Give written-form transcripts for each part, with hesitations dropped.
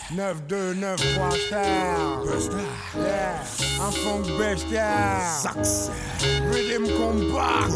9-2, 9-3 star. Yeah, un funk bestial. Success. Rhythm combat.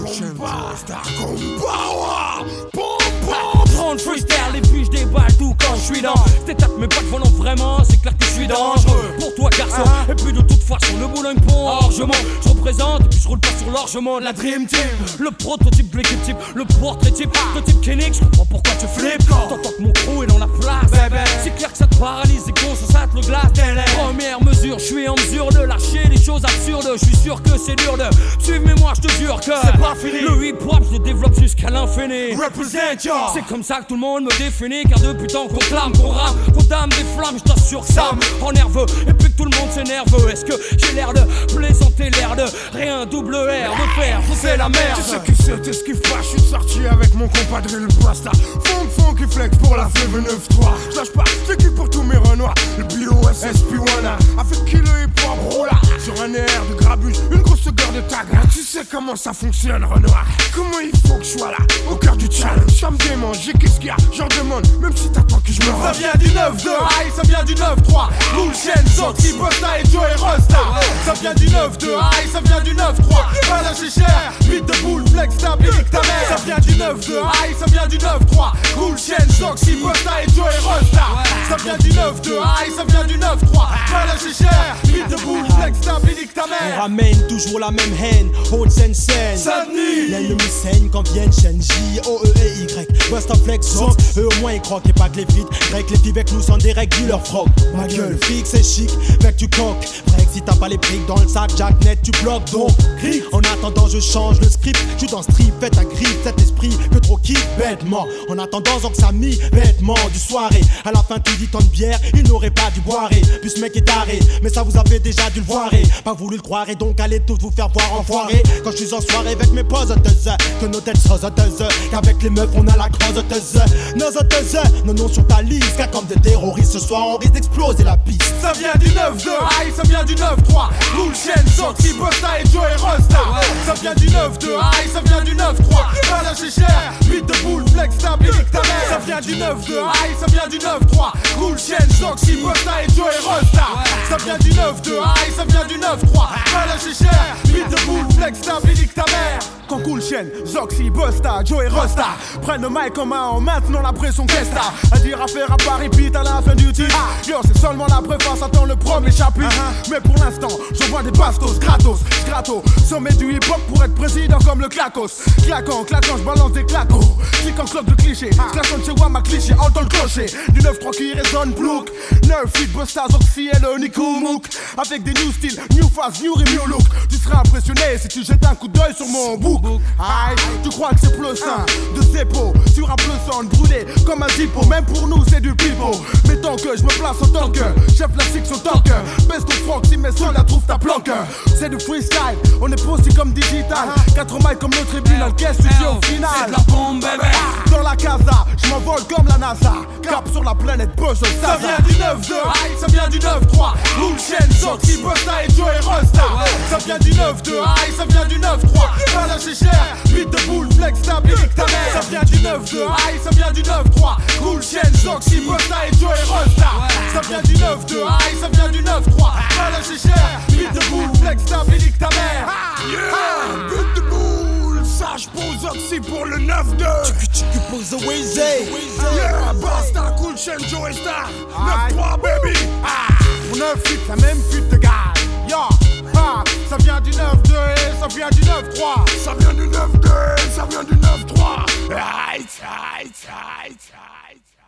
Prends le freestyle et puis je déballe tout quand je suis dans cette étape, mes pas de volant vraiment, c'est clair que je suis dangereux pour toi garçon. Et puis de toute façon le Boulogne-Pont largement je représente et puis je roule pas sur largement la Dream Team. Le prototype de l'équipe type, le portrait type de type Kenix. Je comprends pourquoi tu flippes, t'entends que mon crew est dans la place. C'est clair que ça te paralyse et qu'on se saute le glace. Première mesure, je suis en mesure de lâcher des choses absurdes. Je suis sûr que c'est dur de suivre, mais moi je te jure que c'est pas fini. Le hip-hop je le développe jusqu'à l'infini. Represent ya. C'est comme ça que tout le monde me définit, car depuis tant qu'on clame, qu'on rame, qu'on dame des flammes, je t'assure que ça me rend nerveux. Et puis que tout le monde s'énerve. Est-ce que j'ai l'air de plaisanter, l'air de rien, double R, de faire pousser la merde? Tu sais qui c'était ce qui fâche, je suis sorti avec mon compadre le Basta. Funk qui flex pour la Flavor 9-3. Je lâche pas, j'équipe pour tous mes renois. Le BOS, SP1A, avec qui le hip-hop roule sur un air de grabuge, une grosse gueule de tag. Tu sais comment ça fonctionne, Renoir. Comment il faut que je sois là, au cœur du challenge. Ça me démange, qu'est-ce qu'il y a, j'en demande, même si t'attends que je me rende. Ça vient du 9-2, aïe, ça vient du 9-3. Cool Chain, Zoxy, Busta et Joe et Rosta. Ça vient du 9-2, aïe, ça vient du 9-3. Pas lâcher cher, beat de boule, flex, stabilique ta mère. Ça vient du 9-2, aïe, ça vient du 9-3. Cool Chain, Zoxy, Busta et Joe et Rosta. Ça vient du 9-2, aïe, ça vient du 9-3. Pas lâcher cher, beat de boule, flex, stabilique ta mère. On ramène toujours la même haine, haute scène. L'ennemi saigne quand viennent chaîne J, O, E et Y. Busta flex, Zox, eux au moins ils croquent et pas que les vides. Break les filles avec nous sans des règles, du leur froc. Ma gueule fixe et chic, mec tu coques. Break si t'as pas les briques dans le sac, Jack net tu bloques donc. En attendant je change le script, je suis dans strip, fais ta grippe, cet esprit que trop kick bêtement. En attendant Zox a mis vêtements du soirée. À la fin tu dis tant de bière, il n'aurait pas dû boire. Puis ce mec est taré, mais ça vous avez déjà dû le voir. Pas voulu le croire et donc allez tous vous faire voir enfoiré. Quand je suis en soirée avec mes posoteuses, que nos têtes sosoteuses, qu'avec les meufs on a la crosoteuses. Nos oteuses, nos noms sur ta liste, car comme des terroristes ce soir on risque d'exploser la piste. Ça vient du 9-2, aïe, ça vient du 9-3. Cool Chain, Zoxy, Busta et Joe et Rosta. Ça vient du 9-2, aïe, ça vient du 9-3. Pas lâcher cher, beat de boule, flex, stabilique ta mère. Ça vient du 9-2, aïe, ça vient du 9-3. Cool Chain, Zoxy, Busta et Joe et Rosta. Ça vient du 9-2, aïe, ça vient du 9-3. Pas lâcher cher, beat de boule, flex, stabilique ta mère. Quand Cool Chain, Zoxy, Busta, Joe et Rosta prennent le mic en main en maintenant la pression qu'est-ce t'as à dire à faire à Paris Pete à la fin du titre. Yo c'est seulement la préface, attends le premier chapitre. Mais pour l'instant j'envoie des bastos, gratos, sommet du hip-hop pour être président comme le Clacos. Claquant, je balance des clacos. Clique en cloque de cliché, claquant chez Wama cliché, entend le clocher. Du 9-3 qui résonne, plouc. 9 feet, Busta, Zoxy et le Nico Mouk. Avec des new styles, new face, new review look. Tu seras impressionné si tu jettes un coup d'œil sur mon book. Aïe, tu crois que c'est plus sain de Zeppo sur un plus son brûlé comme un zippo. Même pour nous c'est du pipo. Mais tant que je me place en tant que chef la six en tant que baisse ton franc si mes sols la trouvent ta planque. C'est du freestyle, on est posté comme digital. 4 miles comme le tribunal, qu'est-ce que tu dis au final? C'est de la bombe bébé. Dans la casa, je m'envole comme la NASA. Cap sur la planète Buzz. Ça vient du 9-2, aïe, ça vient du 9-3. Cool Chain, Zoxy, Busta et Joe et Rosta. Ça vient du 9-2, aïe, ça vient du 9-3. Pas lâcher cher, beat de boule, flex, stabilique ta mère. Ça vient du 9-2, aïe, ça vient du 9-3. Cool Chain, Zoxy, Busta et Joe et Rosta. Ça vient du 9-2, aïe, ça vient du 9-3. Pas lâcher cher, beat de boule, flex, stabilique ta mère. Yeah, beat de boule, sage pour Zoxy pour le 9-2. Tu poses the Waze. Yeah, Busta, Cool Chain, Joe et Star. 9-3 baby. Pour 9 feet, la même fuite de gaz. Yo, ça vient du 9-2 et ça vient du 9-3. Ça vient du 9-2, ça vient du 9-3. Aïe, aïe, aïe, aïe.